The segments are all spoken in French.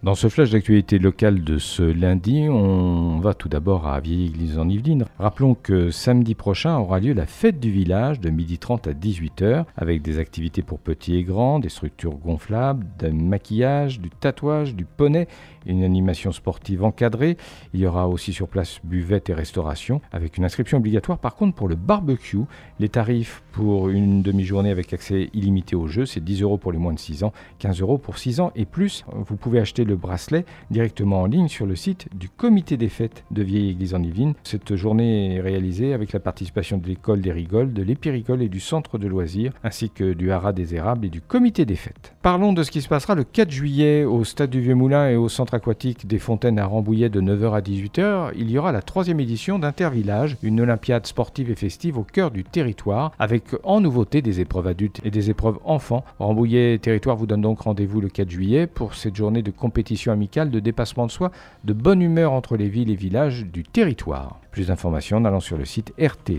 Dans ce flash d'actualité locale de ce lundi, on va tout d'abord à Vieille-Église-en-Yvelines. Rappelons que samedi prochain aura lieu la fête du village de 12h30 à 18h avec des activités pour petits et grands, des structures gonflables, du maquillage, du tatouage, du poney et une animation sportive encadrée. Il y aura aussi sur place buvette et restauration avec une inscription obligatoire. Par contre, pour le barbecue, les tarifs pour une demi-journée avec accès illimité au jeu, c'est 10 € pour les moins de 6 ans, 15 € pour 6 ans et plus. Vous pouvez acheter le bracelet directement en ligne sur le site du comité des fêtes de Vieille-Église-en-Yvelines. Cette journée est réalisée avec la participation de l'école des Rigoles, de l'Épirigole et du centre de loisirs, ainsi que du Haras des Érables et du comité des fêtes. Parlons de ce qui se passera le 4 juillet au stade du Vieux-Moulin et au centre aquatique des Fontaines à Rambouillet de 9h à 18h. Il y aura la 3e édition d'Intervillage, une olympiade sportive et festive au cœur du territoire, avec en nouveauté des épreuves adultes et des épreuves enfants. Rambouillet Territoire vous donne donc rendez-vous le 4 juillet pour cette journée de compétition amicale, de dépassement de soi, de bonne humeur entre les villes et villages du territoire. Plus d'informations en allant sur le site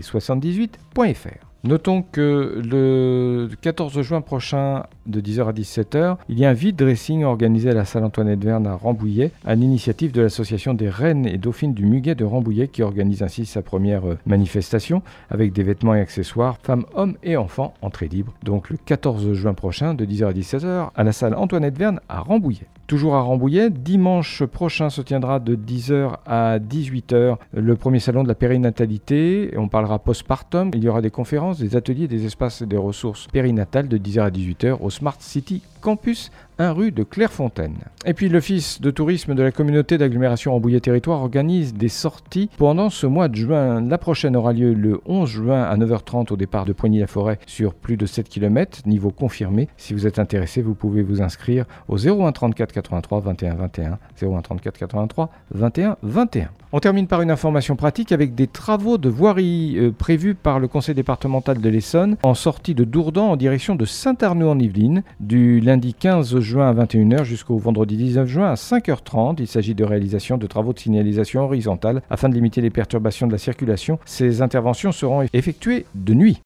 rt78.fr. Notons que le 14 juin prochain, de 10h à 17h, il y a un vide dressing organisé à la salle Antoinette Verne à Rambouillet, à l'initiative de l'association des Reines et Dauphines du Muguet de Rambouillet, qui organise ainsi sa première manifestation, avec des vêtements et accessoires, femmes, hommes et enfants, entrée libre. Donc le 14 juin prochain, de 10h à 17h, à la salle Antoinette Verne à Rambouillet. Toujours à Rambouillet, dimanche prochain se tiendra de 10h à 18h le premier salon de la périnatalité. On parlera postpartum. Il y aura des conférences, des ateliers, des espaces et des ressources périnatales de 10h à 18h au Smart City Campus 1 rue de Clairefontaine. Et puis l'Office de tourisme de la communauté d'agglomération Rambouillet Territoire organise des sorties pendant ce mois de juin. La prochaine aura lieu le 11 juin à 9h30 au départ de Poigny-la-Forêt sur plus de 7 km, niveau confirmé. Si vous êtes intéressé, vous pouvez vous inscrire au 01 34 83 21 21, 01 34 83 21 21. On termine par une information pratique avec des travaux de voirie prévus par le conseil départemental de l'Essonne en sortie de Dourdan en direction de Saint-Arnaud-en-Yvelines du lundi 15 juin à 21h jusqu'au vendredi 19 juin à 5h30. Il s'agit de réalisation de travaux de signalisation horizontale afin de limiter les perturbations de la circulation. Ces interventions seront effectuées de nuit.